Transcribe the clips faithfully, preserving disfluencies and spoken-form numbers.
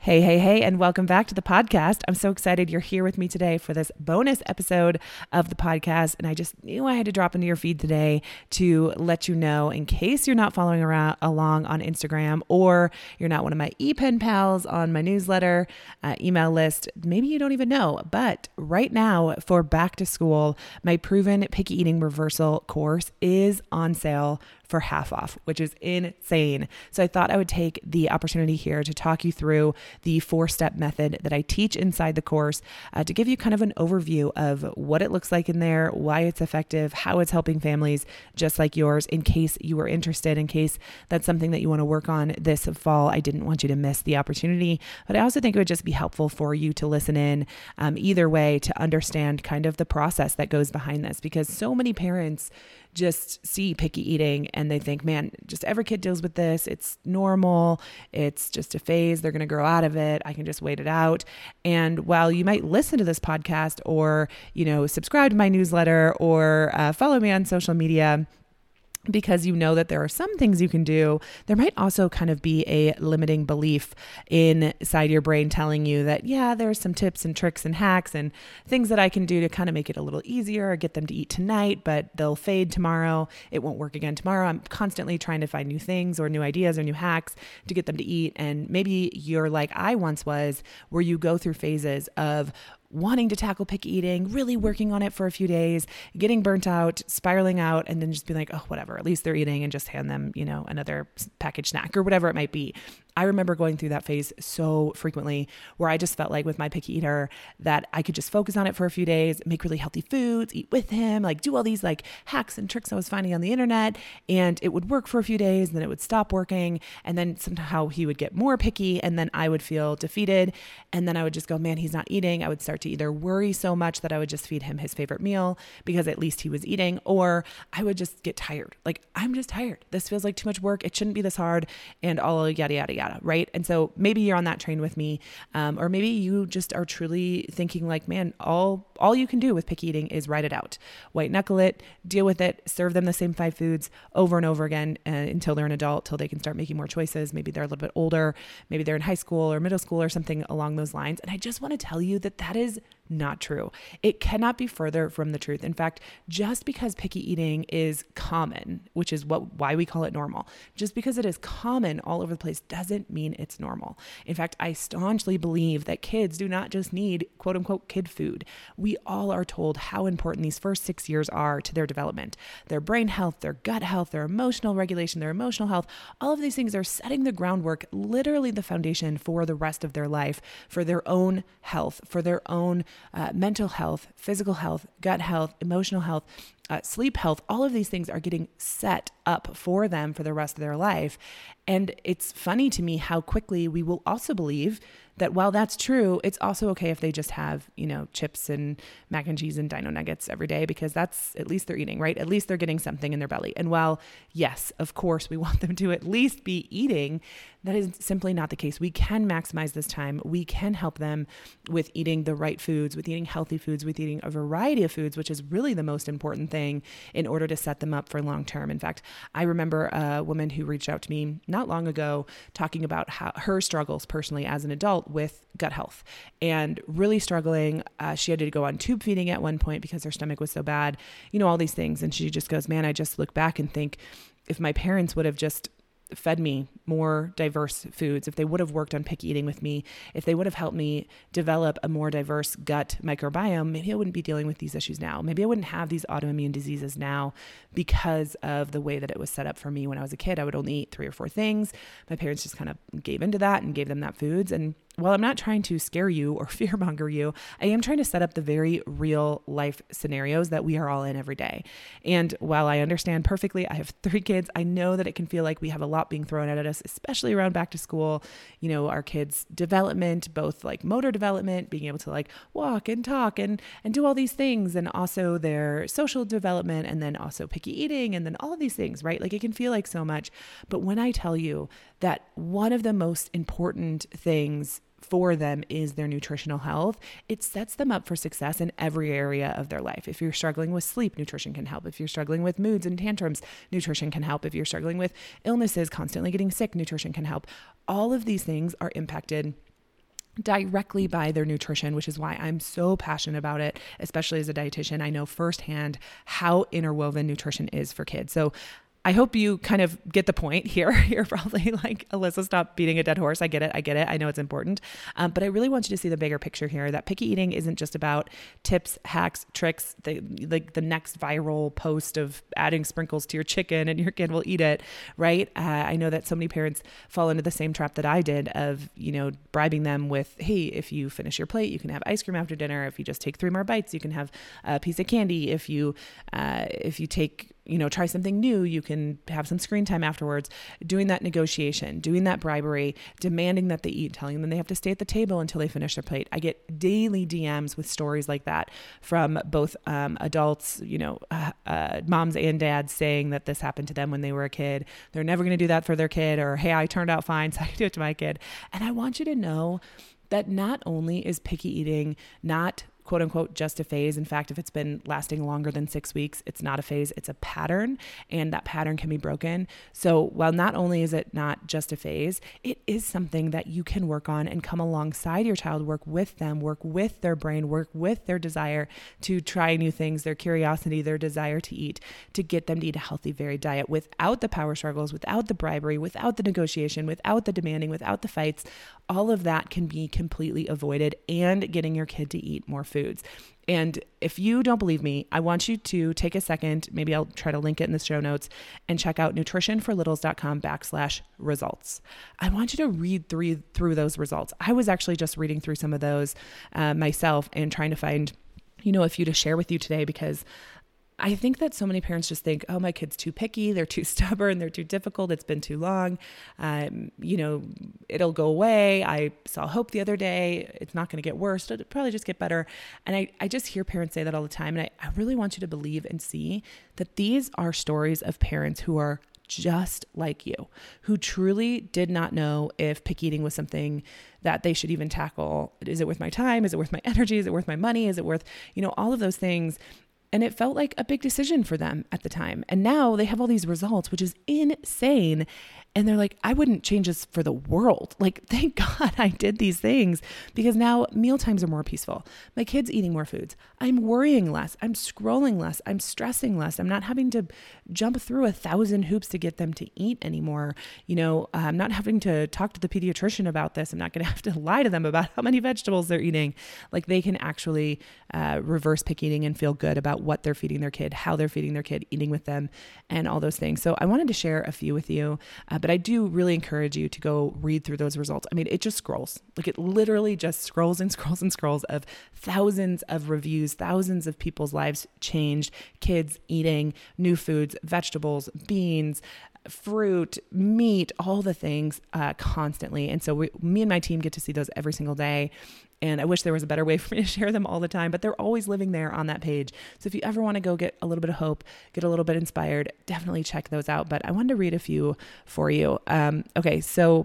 Hey, hey, hey, and welcome back to the podcast. I'm so excited you're here with me today for this bonus episode of the podcast. And I just knew I had to drop into your feed today to let you know, in case you're not following around along on Instagram, or you're not one of my ePen pals on my newsletter uh, email list, maybe you don't even know. But right now for back to school, my Proven Picky Eating Reversal course is on sale for half off, which is insane. So I thought I would take the opportunity here to talk you through the four-step method that I teach inside the course uh, to give you kind of an overview of what it looks like in there, why it's effective, how it's helping families just like yours, in case you were interested, in case that's something that you want to work on this fall. I didn't want you to miss the opportunity, but I also think it would just be helpful for you to listen in um, either way to understand kind of the process that goes behind this, because so many parents just see picky eating and they think, man, just every kid deals with this. It's normal. It's just a phase. They're going to grow out of it. I can just wait it out. And while you might listen to this podcast or, you know, subscribe to my newsletter or uh, follow me on social media, because you know that there are some things you can do, there might also kind of be a limiting belief inside your brain telling you that, yeah, there's some tips and tricks and hacks and things that I can do to kind of make it a little easier or get them to eat tonight, but they'll fade tomorrow. It won't work again tomorrow. I'm constantly trying to find new things or new ideas or new hacks to get them to eat. And maybe you're like I once was, where you go through phases of wanting to tackle picky eating, really working on it for a few days, getting burnt out, spiraling out, and then just be like, oh, whatever, at least they're eating, and just hand them, you know, another packaged snack or whatever it might be. I remember going through that phase so frequently where I just felt like with my picky eater that I could just focus on it for a few days, make really healthy foods, eat with him, like do all these like hacks and tricks I was finding on the internet, and it would work for a few days, and then it would stop working, and then somehow he would get more picky, and then I would feel defeated, and then I would just go, man, he's not eating. I would start to either worry so much that I would just feed him his favorite meal because at least he was eating, or I would just get tired. Like, I'm just tired. This feels like too much work. It shouldn't be this hard, and all yada, yada, yada. Right. And so maybe you're on that train with me. Um, or maybe you just are truly thinking like, man, all, all you can do with picky eating is write it out, white knuckle it, deal with it, serve them the same five foods over and over again uh, until they're an adult, till they can start making more choices. Maybe they're a little bit older. Maybe they're in high school or middle school or something along those lines. And I just want to tell you that that is not true. It cannot be further from the truth. In fact, just because picky eating is common, which is what why we call it normal, just because it is common all over the place doesn't mean it's normal. In fact, I staunchly believe that kids do not just need quote unquote kid food. We all are told how important these first six years are to their development, their brain health, their gut health, their emotional regulation, their emotional health. All of these things are setting the groundwork, literally the foundation for the rest of their life, for their own health, for their own Uh, mental health, physical health, gut health, emotional health, uh, sleep health. All of these things are getting set up for them for the rest of their life. And it's funny to me how quickly we will also believe that while that's true, it's also okay if they just have, you know, chips and mac and cheese and dino nuggets every day, because that's, at least they're eating, right? At least they're getting something in their belly. And while, yes, of course, we want them to at least be eating, that is simply not the case. We can maximize this time. We can help them with eating the right foods, with eating healthy foods, with eating a variety of foods, which is really the most important thing in order to set them up for long term. In fact, I remember a woman who reached out to me not long ago talking about how her struggles personally as an adult with gut health, and really struggling. Uh, she had to go on tube feeding at one point because her stomach was so bad, you know, all these things. And she just goes, man, I just look back and think, if my parents would have just fed me more diverse foods, if they would have worked on picky eating with me, if they would have helped me develop a more diverse gut microbiome, maybe I wouldn't be dealing with these issues now. Maybe I wouldn't have these autoimmune diseases now because of the way that it was set up for me when I was a kid. I would only eat three or four things. My parents just kind of gave into that and gave them that foods. And while I'm not trying to scare you or fearmonger you, I am trying to set up the very real life scenarios that we are all in every day. And while I understand perfectly, I have three kids, I know that it can feel like we have a lot being thrown at us, especially around back to school. You know, our kids' development, both like motor development, being able to like walk and talk and, and do all these things, and also their social development, and then also picky eating, and then all of these things, right? Like, it can feel like so much. But when I tell you that one of the most important things for them is their nutritional health, it sets them up for success in every area of their life. If you're struggling with sleep, nutrition can help. If you're struggling with moods and tantrums, nutrition can help. If you're struggling with illnesses, constantly getting sick, nutrition can help. All of these things are impacted directly by their nutrition, which is why I'm so passionate about it, especially as a dietitian. I know firsthand how interwoven nutrition is for kids. So I hope you kind of get the point here. You're probably like, Alyssa, stop beating a dead horse. I get it. I get it. I know it's important. Um, but I really want you to see the bigger picture here, that picky eating isn't just about tips, hacks, tricks, the, like the next viral post of adding sprinkles to your chicken and your kid will eat it, right? Uh, I know that so many parents fall into the same trap that I did of, you know, bribing them with, hey, if you finish your plate, you can have ice cream after dinner. If you just take three more bites, you can have a piece of candy. If you, uh, if you take, you know, try something new, you can have some screen time afterwards, doing that negotiation, doing that bribery, demanding that they eat, telling them they have to stay at the table until they finish their plate. I get daily D Ms with stories like that from both um, adults, you know, uh, uh, moms and dads saying that this happened to them when they were a kid. They're never going to do that for their kid, or, hey, I turned out fine, so I can do it to my kid. And I want you to know that not only is picky eating not quote unquote, just a phase. In fact, if it's been lasting longer than six weeks, it's not a phase, it's a pattern, and that pattern can be broken. So while not only is it not just a phase, it is something that you can work on and come alongside your child, work with them, work with their brain, work with their desire to try new things, their curiosity, their desire to eat, to get them to eat a healthy, varied diet without the power struggles, without the bribery, without the negotiation, without the demanding, without the fights. All of that can be completely avoided, and getting your kid to eat more foods. And if you don't believe me, I want you to take a second, maybe I'll try to link it in the show notes, and check out nutritionforlittles.com backslash results. I want you to read through, through those results. I was actually just reading through some of those uh, myself and trying to find, you know, a few to share with you today, because I think that so many parents just think, oh, my kid's too picky, they're too stubborn, they're too difficult, it's been too long, um, you know, it'll go away. I saw hope the other day, it's not going to get worse, it'll probably just get better. And I, I just hear parents say that all the time. And I, I really want you to believe and see that these are stories of parents who are just like you, who truly did not know if picky eating was something that they should even tackle. Is it worth my time? Is it worth my energy? Is it worth my money? Is it worth, you know, all of those things? And it felt like a big decision for them at the time. And now they have all these results, which is insane. And they're like, I wouldn't change this for the world. Like, thank God I did these things, because now meal times are more peaceful. My kid's eating more foods. I'm worrying less. I'm scrolling less. I'm stressing less. I'm not having to jump through a thousand hoops to get them to eat anymore. You know, I'm not having to talk to the pediatrician about this. I'm not going to have to lie to them about how many vegetables they're eating. Like, they can actually uh, reverse pick eating and feel good about what they're feeding their kid, how they're feeding their kid, eating with them, and all those things. So I wanted to share a few with you, uh, but I do really encourage you to go read through those results. I mean, it just scrolls. Like, it literally just scrolls and scrolls and scrolls of thousands of reviews, thousands of people's lives changed, kids eating new foods, vegetables, beans, fruit, meat, all the things uh, constantly. And so we, me and my team get to see those every single day. And I wish there was a better way for me to share them all the time, but they're always living there on that page. So if you ever want to go get a little bit of hope, get a little bit inspired, definitely check those out. But I wanted to read a few for you. Um, okay, so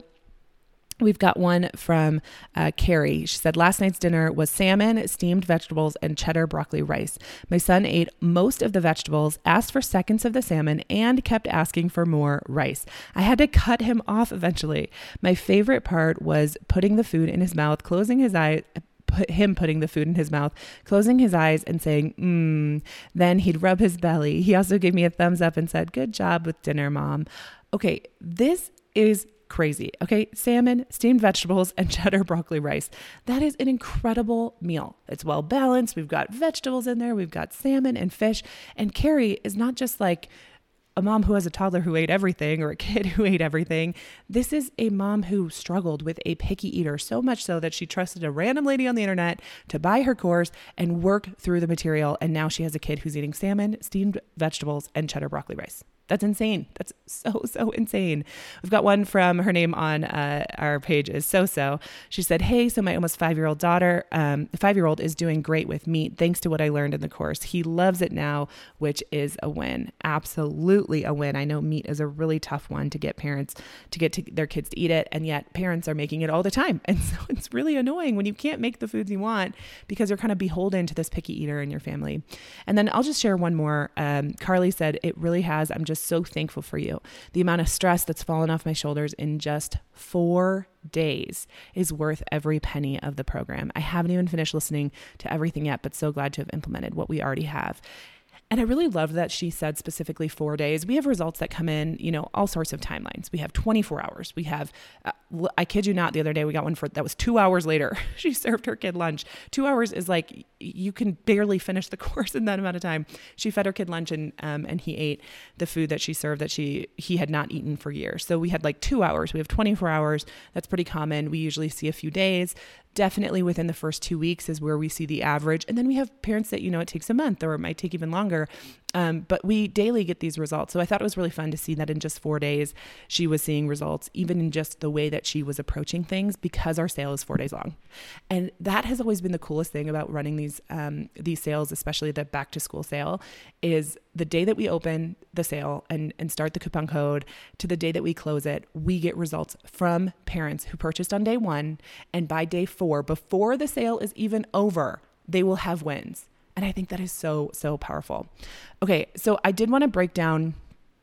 we've got one from uh, Carrie. She said, last night's dinner was salmon, steamed vegetables, and cheddar broccoli rice. My son ate most of the vegetables, asked for seconds of the salmon, and kept asking for more rice. I had to cut him off eventually. My favorite part was putting the food in his mouth, closing his eyes, put him putting the food in his mouth, closing his eyes and saying, mmm. Then he'd rub his belly. He also gave me a thumbs up and said, good job with dinner, Mom. Okay, this is crazy. Okay. Salmon, steamed vegetables, and cheddar broccoli rice. That is an incredible meal. It's well balanced. We've got vegetables in there. We've got salmon and fish. And Carrie is not just like a mom who has a toddler who ate everything, or a kid who ate everything. This is a mom who struggled with a picky eater, so much so that she trusted a random lady on the internet to buy her course and work through the material. And now she has a kid who's eating salmon, steamed vegetables, and cheddar broccoli rice. That's insane. That's so, so insane. We've got one from, her name on uh, our page is So-So. She said, hey, so my almost five-year-old daughter, um, the five-year-old is doing great with meat thanks to what I learned in the course. He loves it now, which is a win. Absolutely a win. I know meat is a really tough one to get parents to get to their kids to eat it, and yet parents are making it all the time. And so it's really annoying when you can't make the foods you want because you're kind of beholden to this picky eater in your family. And then I'll just share one more. Um, Carly said, it really has. I'm just just so thankful for you. The amount of stress that's fallen off my shoulders in just four days is worth every penny of the program. I haven't even finished listening to everything yet, but so glad to have implemented what we already have. And I really love that she said specifically four days. We have results that come in, you know, all sorts of timelines. We have twenty-four hours. We have, uh, I kid you not, the other day we got one for, that was two hours later. She served her kid lunch. Two hours is like, you can barely finish the course in that amount of time. She fed her kid lunch and, um, and he ate the food that she served that she, he had not eaten for years. So we had like two hours. We have twenty-four hours. That's pretty common. We usually see a few days. Definitely within the first two weeks is where we see the average. And then we have parents that, you know, it takes a month or it might take even longer. Um, but we daily get these results. So I thought it was really fun to see that in just four days, she was seeing results, even in just the way that she was approaching things, because our sale is four days long. And that has always been the coolest thing about running these, um, these sales, especially the back to school sale, is the day that we open the sale and, and start the coupon code to the day that we close it, we get results from parents who purchased on day one. And by day four, before the sale is even over, they will have wins. And I think that is so, so powerful. Okay, so I did want to break down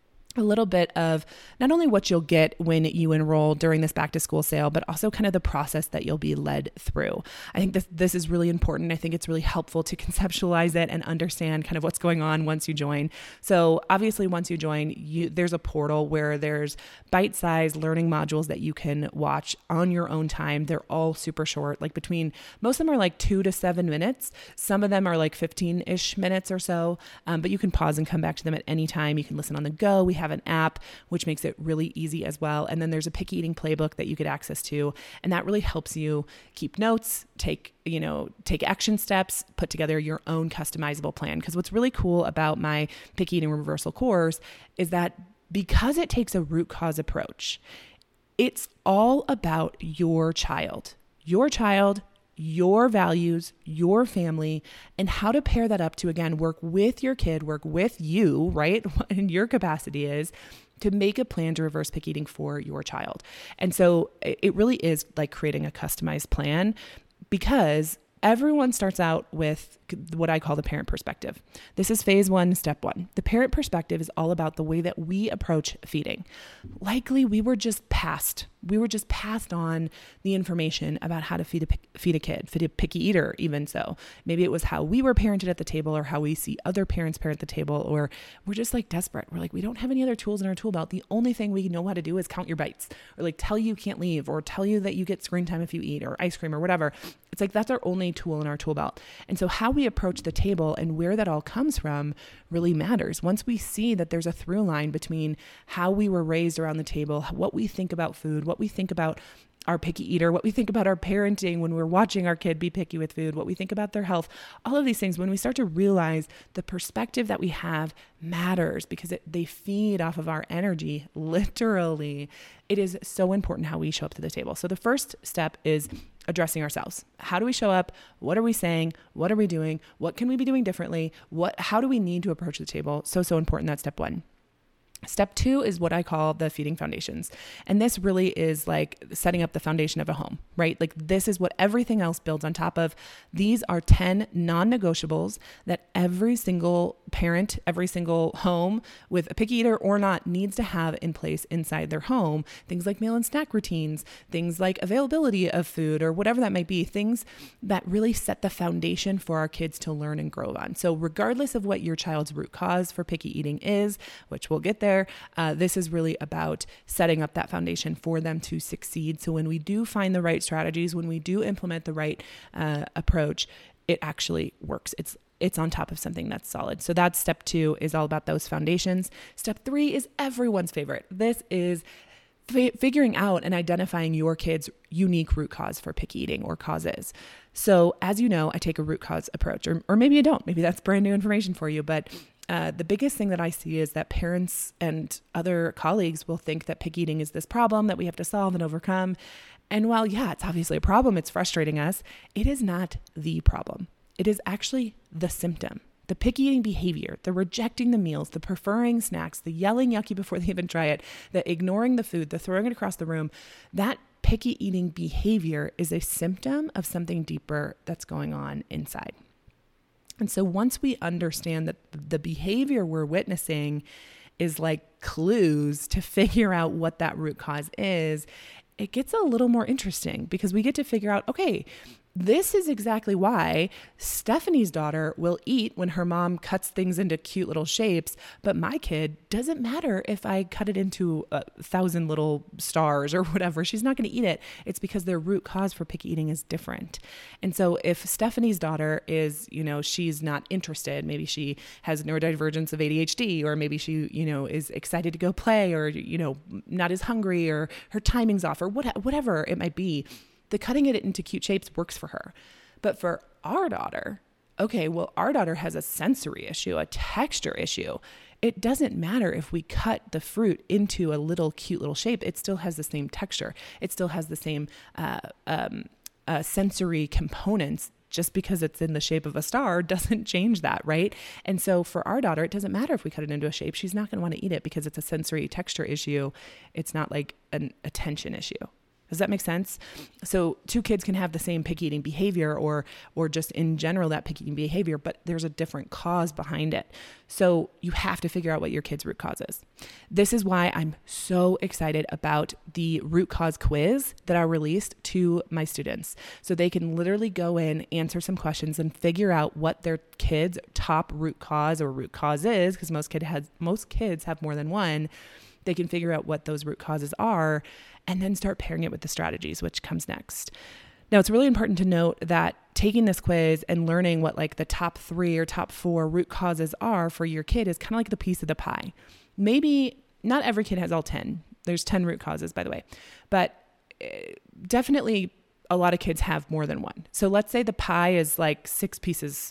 a little bit of not only what you'll get when you enroll during this back to school sale, but also kind of the process that you'll be led through. I think this, this is really important. I think it's really helpful to conceptualize it and understand kind of what's going on once you join. So obviously once you join, you, there's a portal where there's bite-sized learning modules that you can watch on your own time. They're all super short, like between, most of them are like two to seven minutes. Some of them are like fifteen-ish minutes or so, um, but you can pause and come back to them at any time. You can listen on the go. We have an app, which makes it really easy as well. And then there's a picky eating playbook that you get access to. And that really helps you keep notes, take, you know, take action steps, put together your own customizable plan. Because what's really cool about my picky eating reversal course is that because it takes a root cause approach, it's all about your child, your child, your values, your family, and how to pair that up to, again, work with your kid, work with you, right? And your capacity is to make a plan to reverse picky eating for your child. And so it really is like creating a customized plan, because everyone starts out with what I call the parent perspective. This is phase one, step one. The parent perspective is all about the way that we approach feeding. Likely we were just passed. We were just passed on the information about how to feed a, feed a kid, feed a picky eater, even so. Maybe it was how we were parented at the table, or how we see other parents parent the table, or we're just like desperate. We're like, we don't have any other tools in our tool belt. The only thing we know how to do is count your bites, or like tell you you can't leave, or tell you that you get screen time if you eat, or ice cream, or whatever. It's like that's our only tool in our tool belt. And so how we approach the table and where that all comes from really matters. Once we see that there's a through line between how we were raised around the table, what we think about food, what we think about our picky eater, what we think about our parenting when we're watching our kid be picky with food, what we think about their health, all of these things, when we start to realize the perspective that we have matters, because it, they feed off of our energy, literally, it is so important how we show up to the table. So the first step is addressing ourselves. How do we show up? What are we saying? What are we doing? What can we be doing differently? What, how do we need to approach the table? So, so important. That's step one. Step two is what I call the feeding foundations. And this really is like setting up the foundation of a home, right? Like this is what everything else builds on top of. These are ten non-negotiables that every single parent, every single home with a picky eater or not needs to have in place inside their home. Things like meal and snack routines, things like availability of food or whatever that might be, things that really set the foundation for our kids to learn and grow on. So regardless of what your child's root cause for picky eating is, which we'll get there, Uh, this is really about setting up that foundation for them to succeed. So when we do find the right strategies, when we do implement the right uh, approach, it actually works. It's it's on top of something that's solid. So that's step two, is all about those foundations. Step three is everyone's favorite. This is f- figuring out and identifying your kid's unique root cause for picky eating or causes. So as you know, I take a root cause approach, or, or maybe I don't. Maybe that's brand new information for you, but Uh, the biggest thing that I see is that parents and other colleagues will think that picky eating is this problem that we have to solve and overcome. And while, yeah, it's obviously a problem, it's frustrating us, it is not the problem. It is actually the symptom. The picky eating behavior, the rejecting the meals, the preferring snacks, the yelling yucky before they even try it, the ignoring the food, the throwing it across the room, that picky eating behavior is a symptom of something deeper that's going on inside. And so once we understand that the behavior we're witnessing is like clues to figure out what that root cause is, it gets a little more interesting because we get to figure out, okay, this is exactly why Stephanie's daughter will eat when her mom cuts things into cute little shapes, but my kid doesn't matter if I cut it into a thousand little stars or whatever. She's not going to eat it. It's because their root cause for picky eating is different. And so if Stephanie's daughter is, you know, she's not interested, maybe she has neurodivergence of A D H D, or maybe she, you know, is excited to go play, or, you know, not as hungry, or her timing's off, or what, whatever it might be, the cutting it into cute shapes works for her. But for our daughter, okay, well, our daughter has a sensory issue, a texture issue. It doesn't matter if we cut the fruit into a little cute little shape. It still has the same texture. It still has the same uh, um, uh, sensory components. Just because it's in the shape of a star doesn't change that, right? And so for our daughter, it doesn't matter if we cut it into a shape. She's not going to want to eat it because it's a sensory texture issue. It's not like an attention issue. Does that make sense? So two kids can have the same picky eating behavior, or or just in general that picky eating behavior, but there's a different cause behind it. So you have to figure out what your kid's root cause is. This is why I'm so excited about the root cause quiz that I released to my students. So they can literally go in, answer some questions, and figure out what their kid's top root cause or root cause is, because most kid has most kids have more than one. They can figure out what those root causes are and then start pairing it with the strategies, which comes next. Now, it's really important to note that taking this quiz and learning what like the top three or top four root causes are for your kid is kind of like the piece of the pie. Maybe not every kid has all ten. There's ten root causes, by the way, but definitely a lot of kids have more than one. So let's say the pie is like six pieces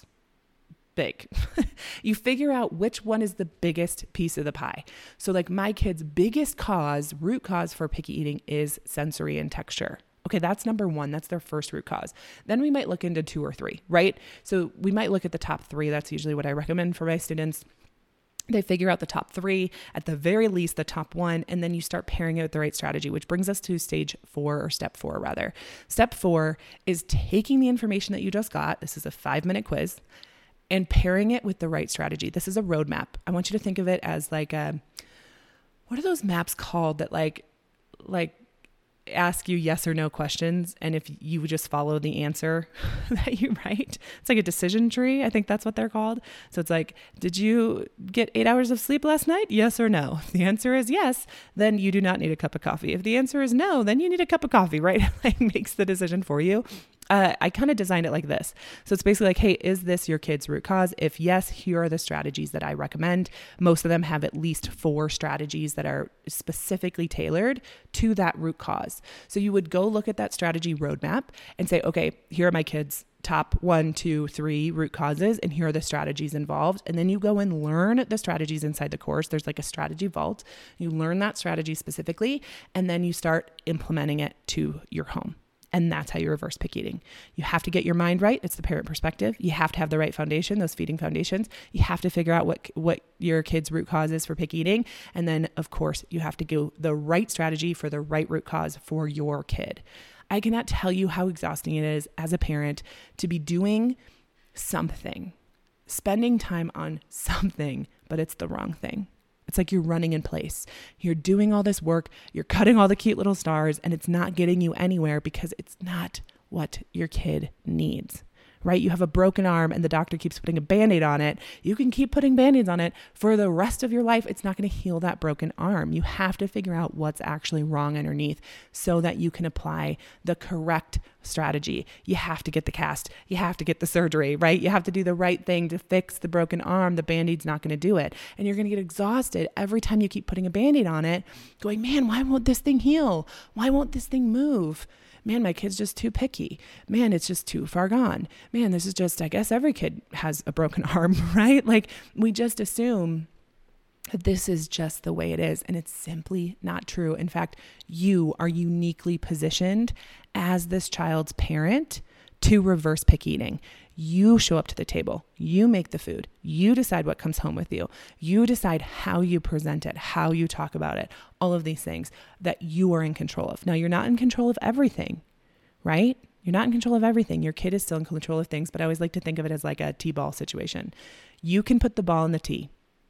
big. You figure out which one is the biggest piece of the pie. So like my kid's biggest cause, root cause for picky eating is sensory and texture. Okay, that's number one. That's their first root cause. Then we might look into two or three, right? So we might look at the top three. That's usually what I recommend for my students. They figure out the top three, at the very least the top one, and then you start pairing it with the right strategy, which brings us to stage four, or step four rather. Step four is taking the information that you just got. This is a five minute quiz, and pairing it with the right strategy. This is a roadmap. I want you to think of it as like a, what are those maps called that like, like ask you yes or no questions, and if you would just follow the answer that you write, it's like a decision tree. I think that's what they're called. So it's like, did you get eight hours of sleep last night? Yes or no? If the answer is yes, then you do not need a cup of coffee. If the answer is no, then you need a cup of coffee, right? Like makes the decision for you. Uh, I kind of designed it like this. So it's basically like, hey, is this your kid's root cause? If yes, here are the strategies that I recommend. Most of them have at least four strategies that are specifically tailored to that root cause. So you would go look at that strategy roadmap and say, okay, here are my kids' top one, two, three root causes, and here are the strategies involved. And then you go and learn the strategies inside the course. There's like a strategy vault. You learn that strategy specifically, and then you start implementing it to your home. And that's how you reverse picky eating. You have to get your mind right. It's the parent perspective. You have to have the right foundation, those feeding foundations. You have to figure out what what your kid's root cause is for picky eating. And then, of course, you have to go the right strategy for the right root cause for your kid. I cannot tell you how exhausting it is as a parent to be doing something, spending time on something, but it's the wrong thing. It's like you're running in place. You're doing all this work, you're cutting all the cute little stars, and it's not getting you anywhere because it's not what your kid needs, right? You have a broken arm and the doctor keeps putting a Band-Aid on it. You can keep putting Band-Aids on it for the rest of your life. It's not going to heal that broken arm. You have to figure out what's actually wrong underneath so that you can apply the correct strategy. You have to get the cast. You have to get the surgery, right? You have to do the right thing to fix the broken arm. The Band-Aid's not going to do it. And you're going to get exhausted every time you keep putting a Band-Aid on it, going, man, why won't this thing heal? Why won't this thing move? Man, my kid's just too picky. Man, it's just too far gone. Man, this is just, I guess every kid has a broken arm, right? Like we just assume that this is just the way it is, and it's simply not true. In fact, you are uniquely positioned as this child's parent to reverse picky eating. You show up to the table, you make the food, you decide what comes home with you, you decide how you present it, how you talk about it, all of these things that you are in control of. Now, you're not in control of everything, right? You're not in control of everything. Your kid is still in control of things, but I always like to think of it as like a T-ball situation. You can put the ball in the tee.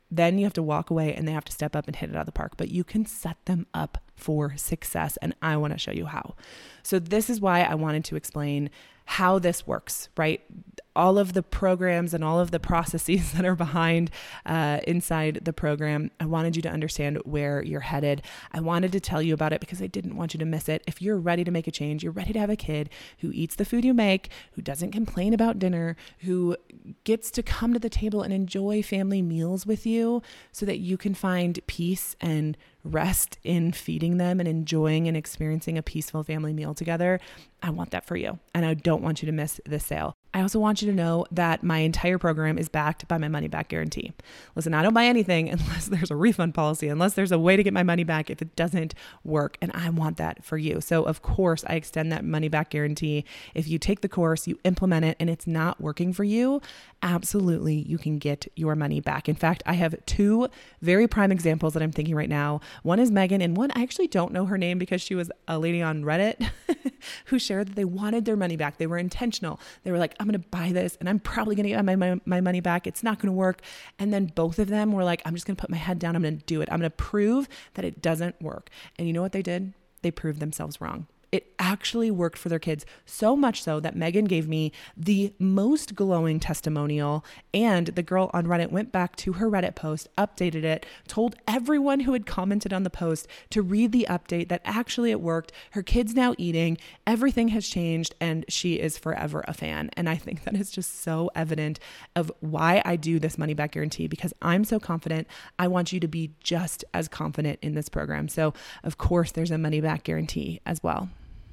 Then you have to walk away and they have to step up and hit it out of the park, but you can set them up for success. And I want to show you how. So this is why I wanted to explain how this works, right? All of the programs and all of the processes that are behind uh, inside the program. I wanted you to understand where you're headed. I wanted to tell you about it because I didn't want you to miss it. If you're ready to make a change, you're ready to have a kid who eats the food you make, who doesn't complain about dinner, who gets to come to the table and enjoy family meals with you so that you can find peace and rest in feeding them and enjoying and experiencing a peaceful family meal together. I want that for you. And I don't want you to miss this sale. I also want you to know that my entire program is backed by my money back guarantee. Listen, I don't buy anything unless there's a refund policy, unless there's a way to get my money back if it doesn't work. And I want that for you. So of course I extend that money back guarantee. If you take the course, you implement it and it's not working for you, absolutely you can get your money back. In fact, I have two very prime examples that I'm thinking right now. One is Megan, and one I actually don't know her name because she was a lady on Reddit who shared that they wanted their money back. They were intentional. They were like, I'm going to buy this and I'm probably going to get my, my, my money back. It's not going to work. And then both of them were like, I'm just going to put my head down. I'm going to do it. I'm going to prove that it doesn't work. And you know what they did? They proved themselves wrong. It actually worked for their kids, so much so that Megan gave me the most glowing testimonial, and the girl on Reddit went back to her Reddit post, updated it, told everyone who had commented on the post to read the update that actually it worked. Her kid's now eating, everything has changed, and she is forever a fan. And I think that is just so evident of why I do this money back guarantee, because I'm so confident. I want you to be just as confident in this program. So of course there's a money back guarantee as well.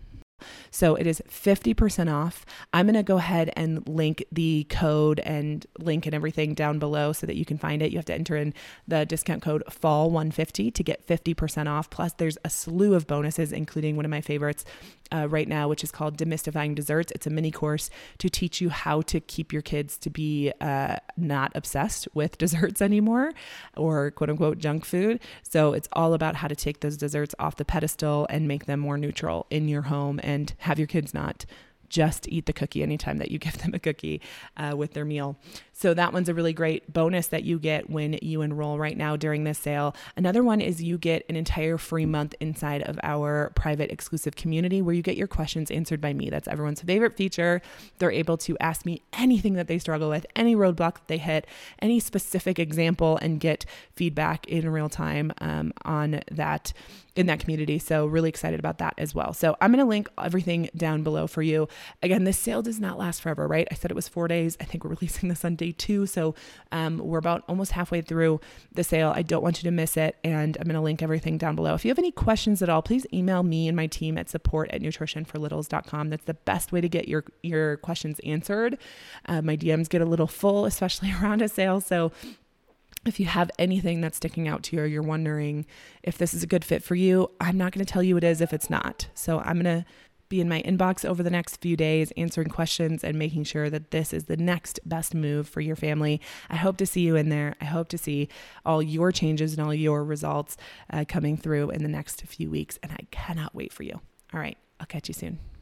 So it is fifty percent off. I'm going to go ahead and link the code and link and everything down below so that you can find it. You have to enter in the discount code fall one fifty to get fifty percent off. Plus there's a slew of bonuses, including one of my favorites uh, right now, which is called Demystifying Desserts. It's a mini course to teach you how to keep your kids to be uh, not obsessed with desserts anymore, or quote unquote junk food. So it's all about how to take those desserts off the pedestal and make them more neutral in your home, and have your kids not just eat the cookie anytime that you give them a cookie uh, with their meal. So that one's a really great bonus that you get when you enroll right now during this sale. Another one is you get an entire free month inside of our private exclusive community where you get your questions answered by me. That's everyone's favorite feature. They're able to ask me anything that they struggle with, any roadblock that they hit, any specific example, and get feedback in real time um, on that in that community. So really excited about that as well. So I'm going to link everything down below for you. Again, this sale does not last forever, right? I said it was four days. I think we're releasing this on day two. So um, we're about almost halfway through the sale. I don't want you to miss it. And I'm going to link everything down below. If you have any questions at all, please email me and my team at support at nutrition for littles dot com. That's the best way to get your, your questions answered. Uh, my D Ms get a little full, especially around a sale. So if you have anything that's sticking out to you, or you're wondering if this is a good fit for you, I'm not going to tell you it is if it's not. So I'm going to be in my inbox over the next few days, answering questions and making sure that this is the next best move for your family. I hope to see you in there. I hope to see all your changes and all your results uh, coming through in the next few weeks. And I cannot wait for you. All right. I'll catch you soon.